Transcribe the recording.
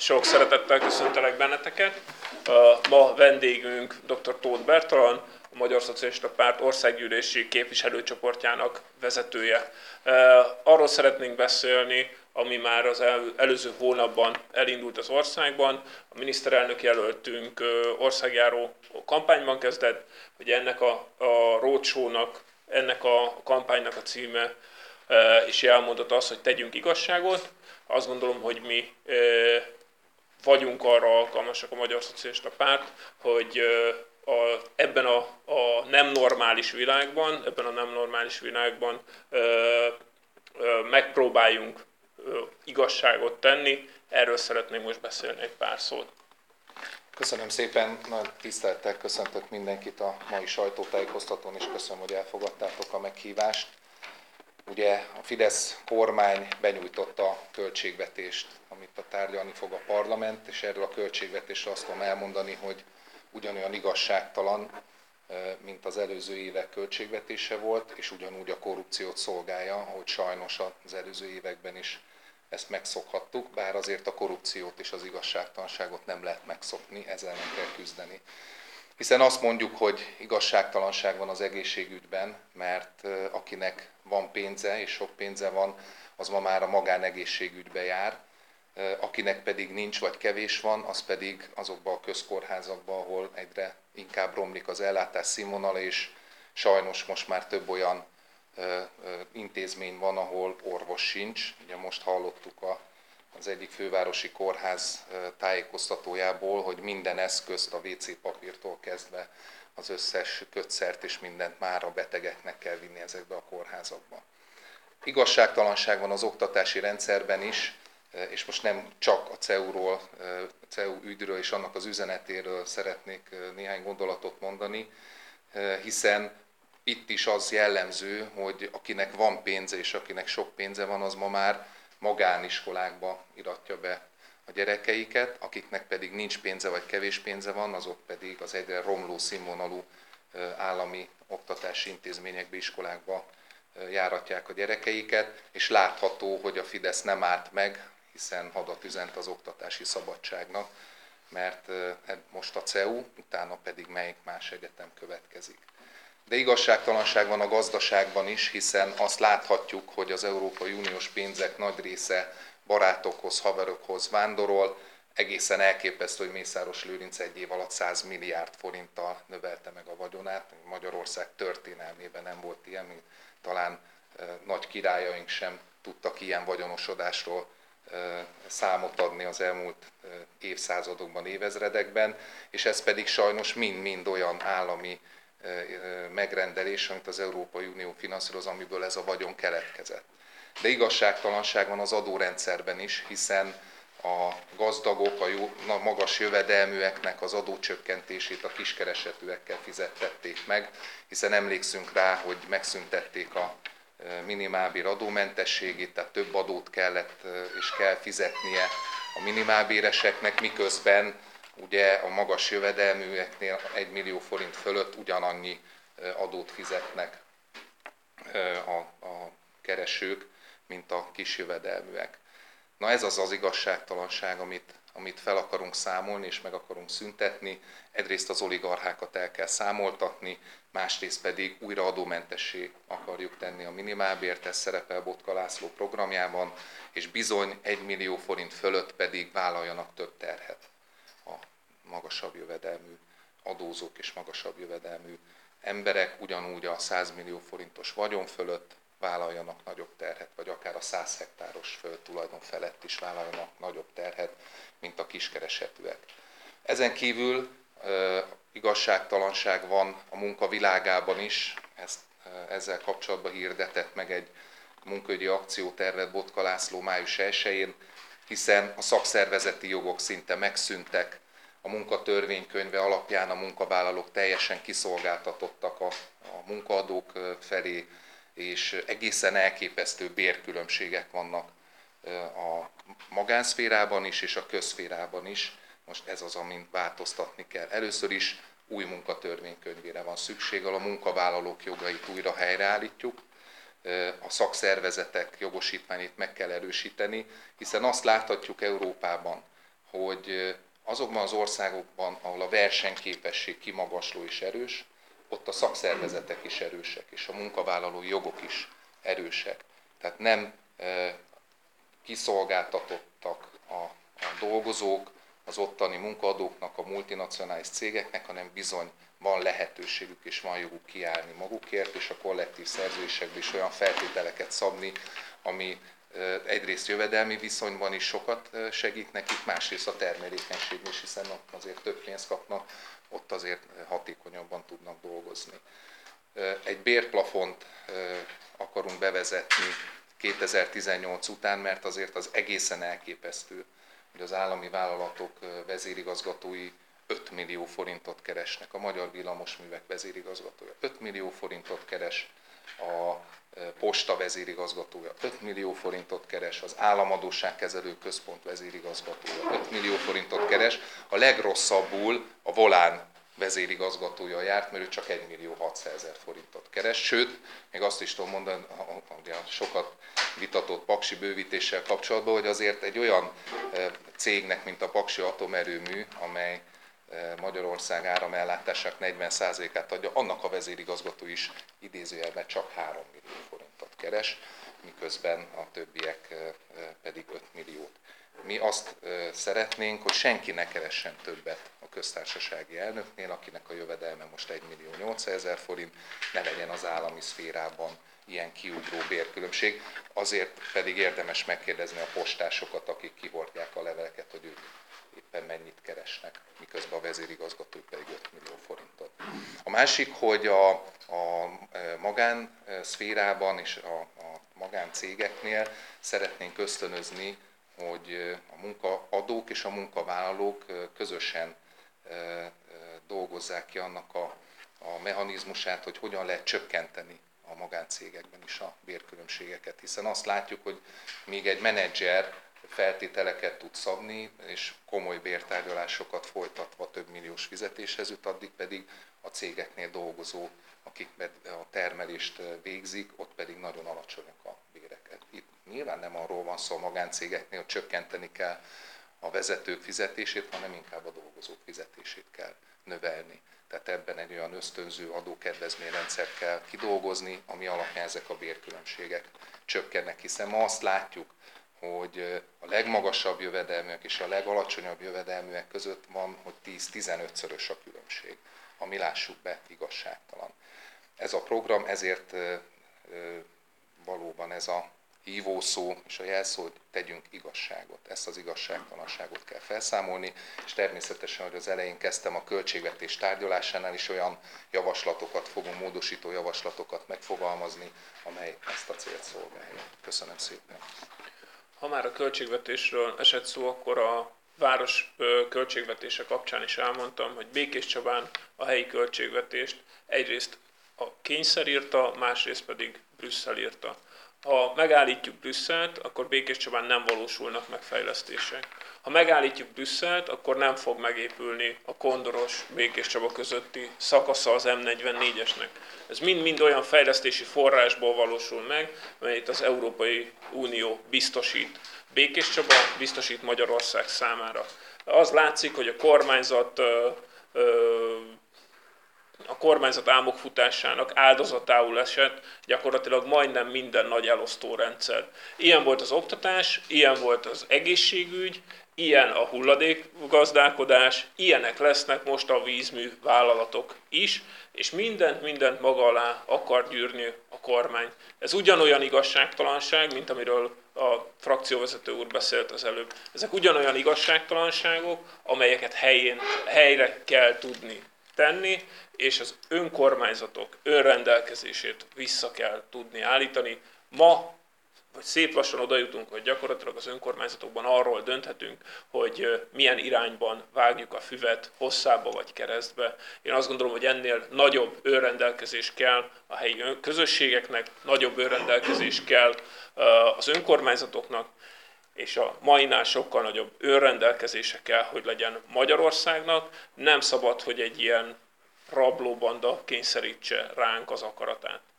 Sok szeretettel köszöntelek benneteket. Ma vendégünk dr. Tóth Bertalan, a Magyar Szocialista Párt országgyűlési képviselőcsoportjának vezetője. Arról szeretnénk beszélni, ami már az előző hónapban elindult az országban. A miniszterelnök jelöltünk országjáró kampányban kezdett, hogy ennek a roadshow-nak, ennek a kampánynak a címe is elmondott az, hogy tegyünk igazságot. Azt gondolom, hogy mi vagyunk arra alkalmasak, a Magyar Szocialista Párt, hogy ebben a nem normális világban, megpróbáljunk igazságot tenni. Erről szeretnék most beszélni egy pár szót. Köszönöm szépen, nagy tisztelettel köszöntök mindenkit a mai sajtótájékoztatón, és köszönöm, hogy elfogadtátok a meghívást. Ugye a Fidesz kormány benyújtotta a költségvetést, amit tárgyalni fog a parlament, és erről a költségvetésről azt tudom elmondani, hogy ugyanolyan igazságtalan, mint az előző évek költségvetése volt, és ugyanúgy a korrupciót szolgálja, ahogy sajnos az előző években is ezt megszokhattuk, bár azért a korrupciót és az igazságtalanságot nem lehet megszokni, ezzel nem kell küzdeni. Hiszen azt mondjuk, hogy igazságtalanság van az egészségügyben, mert akinek van pénze és sok pénze van, az ma már a magánegészségügybe jár, akinek pedig nincs vagy kevés van, az pedig azokban a közkórházakban, ahol egyre inkább romlik az ellátás színvonala, és sajnos most már több olyan intézmény van, ahol orvos sincs. Ugye most hallottuk az egyik fővárosi kórház tájékoztatójából, hogy minden eszközt, a WC papírtól kezdve az összes kötszert és mindent már a betegeknek kell vinni ezekbe a kórházakba. Igazságtalanság van az oktatási rendszerben is, és most nem csak a CEU ügyről és annak az üzenetéről szeretnék néhány gondolatot mondani, hiszen itt is az jellemző, hogy akinek van pénze és akinek sok pénze van, az ma már magániskolákba iratja be a gyerekeiket, akiknek pedig nincs pénze vagy kevés pénze van, azok pedig az egyre romló színvonalú állami oktatási intézményekbe, iskolákba járatják a gyerekeiket, és látható, hogy a Fidesz nem állt meg, hiszen hadat üzent az oktatási szabadságnak, mert most a CEU, utána pedig melyik más egyetem következik. De igazságtalanság van a gazdaságban is, hiszen azt láthatjuk, hogy az Európai Uniós pénzek nagy része barátokhoz, haverokhoz vándorol. Egészen elképesztő, hogy Mészáros Lőrinc egy év alatt 100 milliárd forinttal növelte meg a vagyonát. Magyarország történelmében nem volt ilyen, talán nagy királyaink sem tudtak ilyen vagyonosodásról számot adni az elmúlt évszázadokban, évezredekben, és ez pedig sajnos mind-mind olyan állami megrendelés, amit az Európai Unió finanszíroz, amiből ez a vagyon keletkezett. De igazságtalanság van az adórendszerben is, hiszen a gazdagok, a magas jövedelműeknek az adócsökkentését a kiskeresetűekkel fizettették meg, hiszen emlékszünk rá, hogy megszüntették a minimálbér adómentességét, tehát több adót kellett és kell fizetnie a minimálbéreseknek, miközben ugye a magas jövedelműeknél 1 millió forint fölött ugyanannyi adót fizetnek a keresők, mint a kis jövedelműek. Na ez az az igazságtalanság, amit fel akarunk számolni és meg akarunk szüntetni. Egyrészt az oligarchákat el kell számoltatni, másrészt pedig újra adómentessé akarjuk tenni a minimálbért, ez szerepel Botka László programjában, és bizony 1 millió forint fölött pedig vállaljanak több terhet a magasabb jövedelmű adózók és magasabb jövedelmű emberek, ugyanúgy a 100 millió forintos vagyon fölött vállaljanak nagyobb terhet, vagy akár a 100 hektáros földtulajdon felett is vállaljanak nagyobb terhet, mint a kiskeresetűek. Ezen kívül igazságtalanság van a munka világában is, ezzel kapcsolatban hirdetett meg egy munkaügyi akciótervet Botka László május 1-én, hiszen a szakszervezeti jogok szinte megszűntek, a munkatörvénykönyve alapján a munkavállalók teljesen kiszolgáltatottak a munkaadók felé, és egészen elképesztő bérkülönbségek vannak a magánszférában is és a közszférában is. Most ez az, amin változtatni kell. Először is új munkatörvénykönyvére van szükség, ahol a munkavállalók jogait újra helyreállítjuk, a szakszervezetek jogosítványait meg kell erősíteni, hiszen azt láthatjuk Európában, hogy azokban az országokban, ahol a versenyképesség kimagasló és erős, ott a szakszervezetek is erősek, és a munkavállalói jogok is erősek. Tehát nem kiszolgáltatottak a dolgozók, az ottani munkaadóknak, a multinacionális cégeknek, hanem bizony van lehetőségük és van joguk kiállni magukért, és a kollektív szerződésekben is olyan feltételeket szabni, ami egyrészt jövedelmi viszonyban is sokat segít nekik, másrészt a termelékenységben is, hiszen ott azért több pénzt kapnak, ott azért hatékonyabban tudnak dolgozni. Egy bérplafont akarunk bevezetni 2018 után, mert azért az egészen elképesztő, hogy az állami vállalatok vezérigazgatói 5 millió forintot keresnek. A Magyar Villamosművek vezérigazgatója 5 millió forintot keres, a posta vezérigazgatója 5 millió forintot keres, az Államadósságkezelő Központ vezérigazgatója 5 millió forintot keres, a legrosszabbul a Volán vezérigazgatója járt, mert ő csak 1 millió 600 000 forintot keres. Sőt, még azt is tudom mondani, ugye a sokat vitatott paksi bővítéssel kapcsolatban, hogy azért egy olyan cégnek, mint a Paksi Atomerőmű, amely Magyarország áramellátásának 40%-át adja, annak a vezérigazgató is idézőjelben csak 3 millió forintot keres, miközben a többiek pedig 5 milliót. Mi azt szeretnénk, hogy senki ne keressen többet a köztársasági elnöknél, akinek a jövedelme most 1 millió 800 000 forint, ne legyen az állami szférában ilyen kiugró bérkülönbség. Azért pedig érdemes megkérdezni a postásokat, akik kihordják a leveleket, hogy ők éppen mennyit keresnek, miközben a vezérigazgató pedig 5 millió forintot. A másik, hogy a magánszférában és a magáncégeknél szeretnénk ösztönözni, hogy a munkaadók és a munkavállalók közösen dolgozzák ki annak a mechanizmusát, hogy hogyan lehet csökkenteni a magáncégekben is a bérkülönbségeket. Hiszen azt látjuk, hogy míg egy menedzser feltételeket tud szabni, és komoly bértárgyalásokat folytatva több milliós fizetéshez jut, addig pedig a cégeknél dolgozó, akik a termelést végzik, ott pedig nagyon alacsonyak a bérek. Itt nyilván nem arról van szó a magáncégeknél, hogy csökkenteni kell a vezetők fizetését, hanem inkább a dolgozók fizetését kell növelni. Tehát ebben egy olyan ösztönző adókedvezményrendszert kell kidolgozni, ami alapján ezek a bérkülönbségek csökkennek, hiszen ma azt látjuk, hogy a legmagasabb jövedelműek és a legalacsonyabb jövedelműek között van, hogy 10-15-szörös a különbség, ami lássuk be igazságtalan. Ez a program ezért valóban ez a hívószó és a jelszó, hogy tegyünk igazságot. Ezt az igazságtalanságot kell felszámolni, és természetesen, hogy az elején kezdtem a költségvetés tárgyalásánál is olyan javaslatokat fogunk, módosító javaslatokat megfogalmazni, amely ezt a célt szolgálja. Köszönöm szépen. Ha már a költségvetésről esett szó, akkor a város költségvetése kapcsán is elmondtam, hogy Békéscsabán a helyi költségvetést egyrészt a kényszer írta, másrészt pedig Brüsszel írta. Ha megállítjuk Brüsszelt, akkor Békéscsabán nem valósulnak meg fejlesztések. Ha megállítjuk Brüsszelt, akkor nem fog megépülni a Kondoros-Békéscsaba közötti szakasza az M44-esnek. Ez mind-mind olyan fejlesztési forrásból valósul meg, amelyet az Európai Unió biztosít. Békéscsaba biztosít Magyarország számára. Az látszik, hogy a kormányzat álmokfutásának áldozatául esett gyakorlatilag majdnem minden nagy elosztórendszer. Ilyen volt az oktatás, ilyen volt az egészségügy, ilyen a hulladékgazdálkodás, ilyenek lesznek most a vízmű vállalatok is, és mindent maga alá akar gyűrni a kormány. Ez ugyanolyan igazságtalanság, mint amiről a frakcióvezető úr beszélt az előbb. Ezek ugyanolyan igazságtalanságok, amelyeket helyre kell tudni tenni, és az önkormányzatok önrendelkezését vissza kell tudni állítani. Ma, vagy szép lassan oda jutunk, hogy gyakorlatilag az önkormányzatokban arról dönthetünk, hogy milyen irányban vágjuk a füvet, hosszába vagy keresztbe. Én azt gondolom, hogy ennél nagyobb önrendelkezés kell a helyi közösségeknek, nagyobb önrendelkezés kell az önkormányzatoknak, és a mainál sokkal nagyobb önrendelkezése kell, hogy legyen Magyarországnak. Nem szabad, hogy egy ilyen rablóbanda kényszerítse ránk az akaratát.